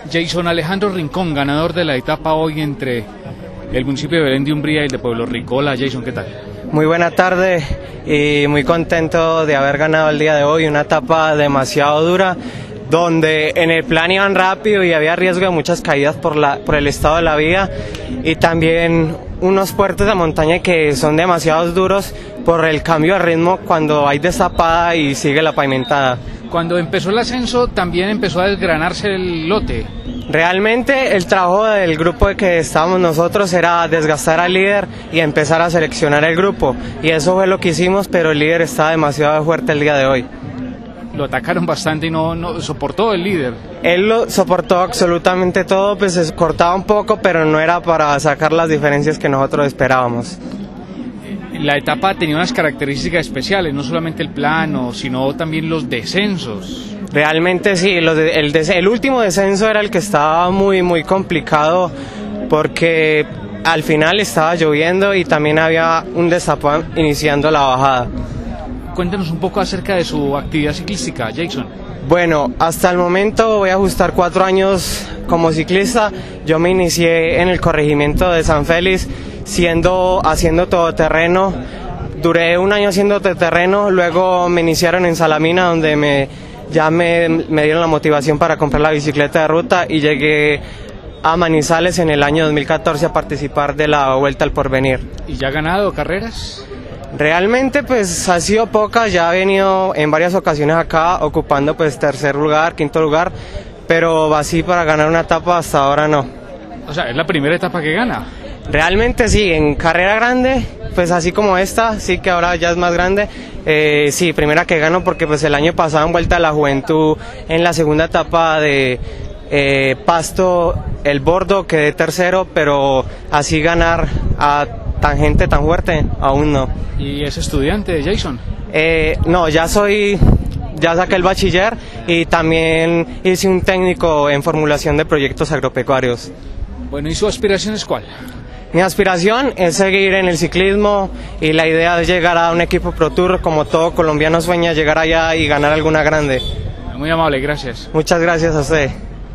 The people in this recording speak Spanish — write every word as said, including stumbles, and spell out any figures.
Jason Alejandro Rincón, ganador de la etapa hoy entre el municipio de Belén de Umbría y el de Pueblo Rico. Hola Jason, ¿qué tal? Muy buena tarde y muy contento de haber ganado el día de hoy, una etapa demasiado dura, donde en el plan iban rápido y había riesgo de muchas caídas por, la, por el estado de la vía, y también unos puertos de montaña que son demasiado duros por el cambio de ritmo cuando hay destapada y sigue la pavimentada. Cuando empezó el ascenso también empezó a desgranarse el lote. Realmente el trabajo del grupo de que estábamos nosotros era desgastar al líder y empezar a seleccionar el grupo, y eso fue lo que hicimos, pero el líder estaba demasiado fuerte el día de hoy. Lo atacaron bastante y no, no soportó el líder. Él lo soportó absolutamente todo, pues se cortaba un poco, pero no era para sacar las diferencias que nosotros esperábamos. La etapa tenía unas características especiales, no solamente el plano, sino también los descensos. Realmente sí, los de, el, des, el último descenso era el que estaba muy, muy complicado, porque al final estaba lloviendo y también había un destapón iniciando la bajada. Cuéntanos un poco acerca de su actividad ciclística, Jason. Bueno, hasta el momento voy a ajustar cuatro años como ciclista. Yo me inicié en el corregimiento de San Félix, siendo, haciendo todoterreno. Duré un año haciendo todoterreno, luego me iniciaron en Salamina, donde me, ya me, me dieron la motivación para comprar la bicicleta de ruta, y llegué a Manizales en el año dos mil catorce a participar de la Vuelta al Porvenir. ¿Y ya ha ganado carreras? Realmente pues ha sido pocas, ya he venido en varias ocasiones acá ocupando pues tercer lugar, quinto lugar, pero así para ganar una etapa hasta ahora no. O sea, es la primera etapa que gana. Realmente sí, en carrera grande, pues así como esta, sí que ahora ya es más grande, eh, sí, primera que gano, porque pues el año pasado en Vuelta a la Juventud, en la segunda etapa de eh, Pasto, el Bordo, quedé tercero, pero así ganar a tan gente tan fuerte, aún no. ¿Y es estudiante, Jason? Eh, no, ya soy, ya saqué el bachiller y también hice un técnico en formulación de proyectos agropecuarios. Bueno, ¿y su aspiración es cuál? Mi aspiración es seguir en el ciclismo, y la idea es llegar a un equipo Pro Tour, como todo colombiano sueña, llegar allá y ganar alguna grande. Muy amable, gracias. Muchas gracias a usted.